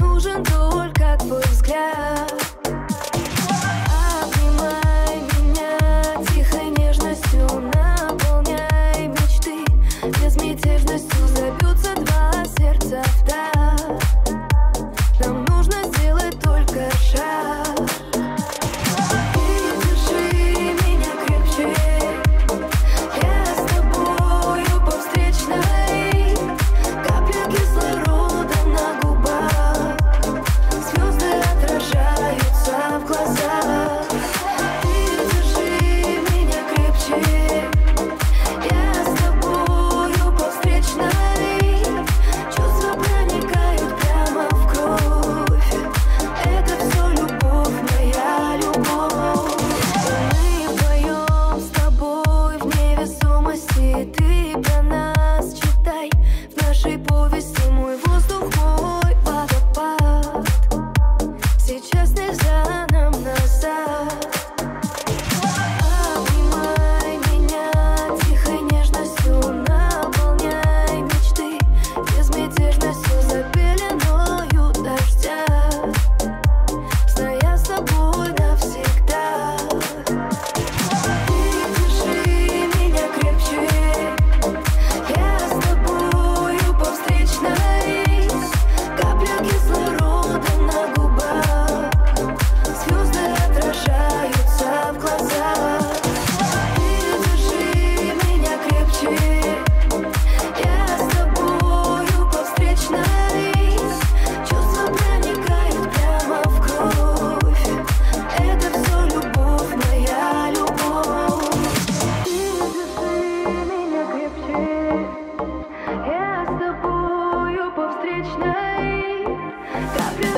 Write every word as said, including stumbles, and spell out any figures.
нужен только твой взгляд. Обнимай меня тихой нежностью, наполняй мечты безмятежностью. Забьются два сердца в такт, нам нужно сделать только шаг. Ты держи меня крепче, я с тобою по встречной. Капля кислорода на губах, звезды отражаются в глазах. Ты держи меня крепче, я с тобою по встречной. Чувства проникают прямо в кровь, это все любовь, моя любовь. Мы вдвоем с тобой в невесомости. Ты про нас читай в нашей повести. Мой воздух, мой водопад, сейчас нельзя нам назад. Обнимай меня тихой нежностью, наполняй мечты безмятежностью. За пеленою дождя, зная с тобой навсегда. Ты держи меня крепче, я с тобою по встречной. Капля кислорода на губах, звезды отражаются в глазах. Ты держи меня крепче, я с тобою по встречной. Чувства проникают прямо в кровь, это все любовь, моя любовь. Ты держи меня крепче, я с тобою по встречной. Капля